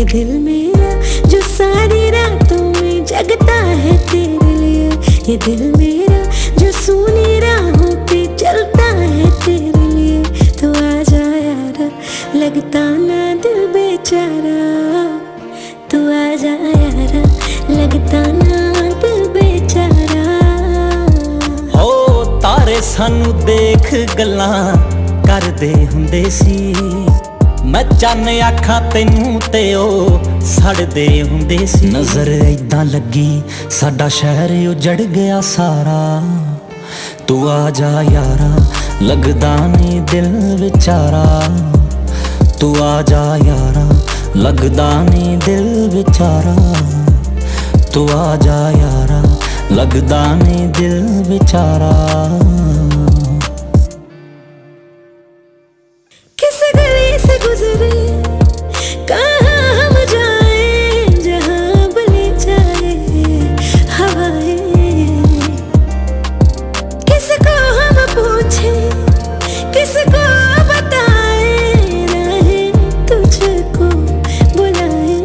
दिल मेरा जो सारी रातों में जगता है तेरे लिए, ये दिल मेरा जो सूनी राहों पे चलता है तेरे लिए। तो आजा यारा लगता ना दिल बेचारा, तू आजा यारा लगता ना दिल बेचारा। हो तारे सानू देख गल्लां करदे हुंदे सी, मैं चन्न आखां तैनू ते ओ सड़दे हुंदे सी। नजर ऐदां लगी साडा शहर उजड़ गया सारा, तू आजा यारा लगदा नी दिल बेचारा, तू आजा यारा लगदा नी दिल बेचारा, तू आजा यारा लगदा नी दिल बेचारा। किस गली से गुजरे कहाँ हम जाए, जहाँ बले जाए हवाएं। किसको हम पूछे किसको बताए, राहें तुझको बुलाए।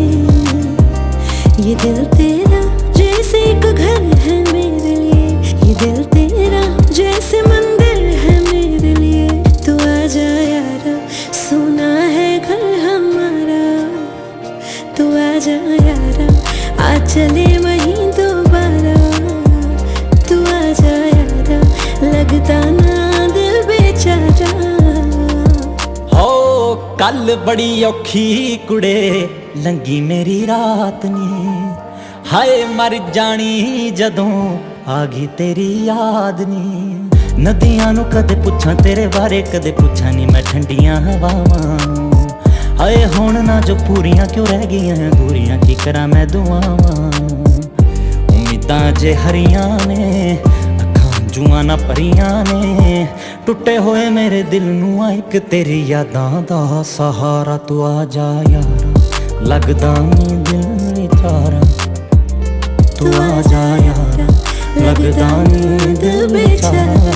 ये दिल तेरा जैसे एक घर है मेरे लिए, ये दिल तेरा जैसे मंदिर है मेरे लिए। तू आजा यारा सुना है घर हमारा, तू आजा यारा आ चले वहीं दोबारा। तू आजा यारा लगता ना दिल बेचारा। हो कल बड़ी औखी कुड़े लंगी मेरी रात नी, हाय मर जानी जदों आ गई तेरी याद नी। नदियां नू कदे पुछां तेरे बारे कदे पुछां नी मैं ठंडियां हवावां, हाय हुण ना जो पूरियां क्यों रह गईयां अधूरियां, की करां मैं दुआवां। उम्मीदां जे हरियां ने अखां जुआं ना भरियां ने, टुटे होए मेरे दिल नू इक तेरी यादां दा सहारा। तू आजा यारा लगदा नी दिल बेचारा, तू आजा यारा लगदा नी दिल बेचारा।